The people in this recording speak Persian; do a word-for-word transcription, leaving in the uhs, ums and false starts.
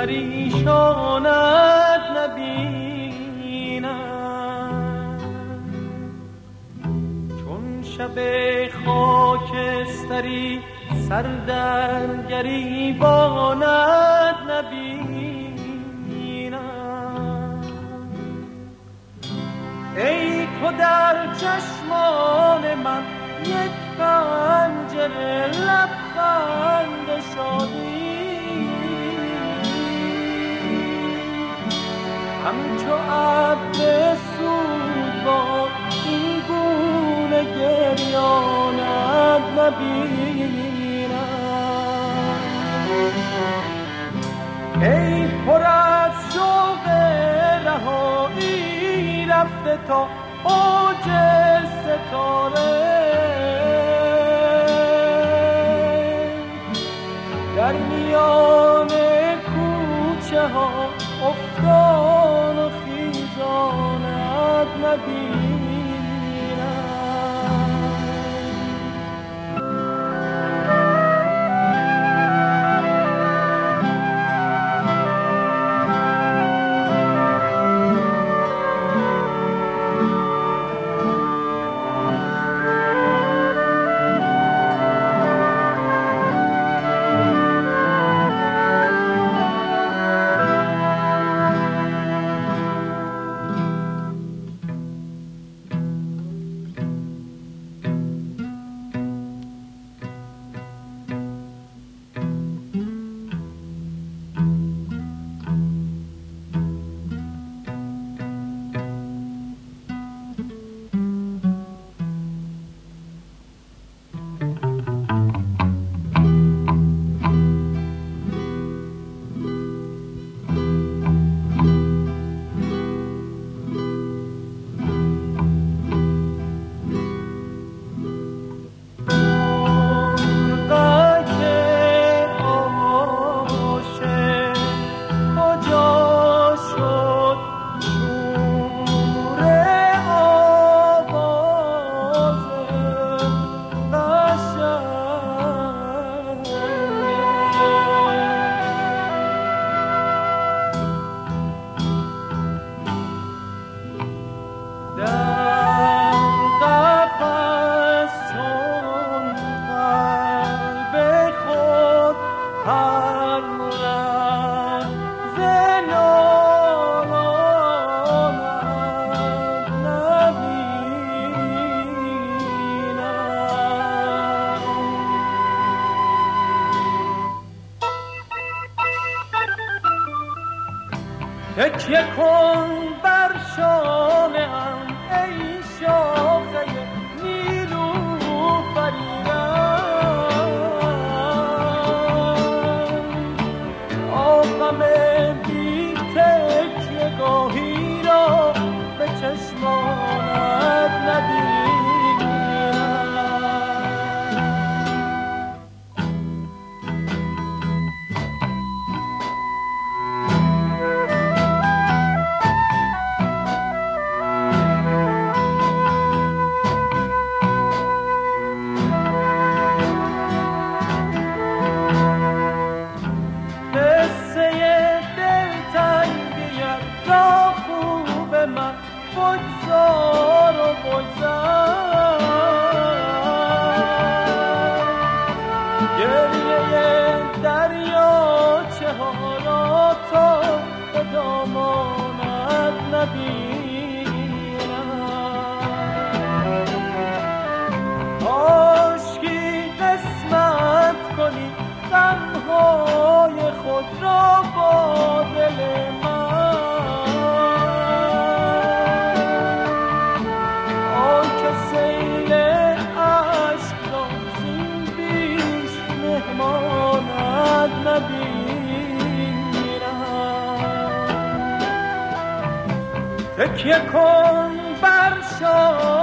پریشانت نبینم، چون شب خاکستری سر در گریبانت نبینم. ای تو در چشمان من یک پنجره لبخند شادی، همچو ابر سوزوار این گونه گریانت نبینم. ای پر از شوق رهایی رفته تا اوج ستاره، در میان کوچه ها افتان و خیزانت نبینم. تکیه کن بر شانه‌ام ای شاخه نیلوفریدم، آغم بی تکیه گاهی را به چشمانت نبینم. بگذار و بگذار گریه دریاچه ها را تا به دامانت نبینم. عاشقی قسمت کنی غمهای خود را با دل من، تکیه کن بر شانه‌ام